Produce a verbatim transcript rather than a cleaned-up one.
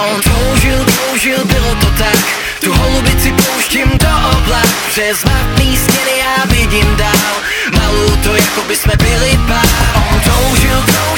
On toužil, toužil, bylo to tak. Tu holubici pouštím do oblak. Přes matný stěny já vidím dál. Malou to, jako by jsme byli pár. On toužil, toužil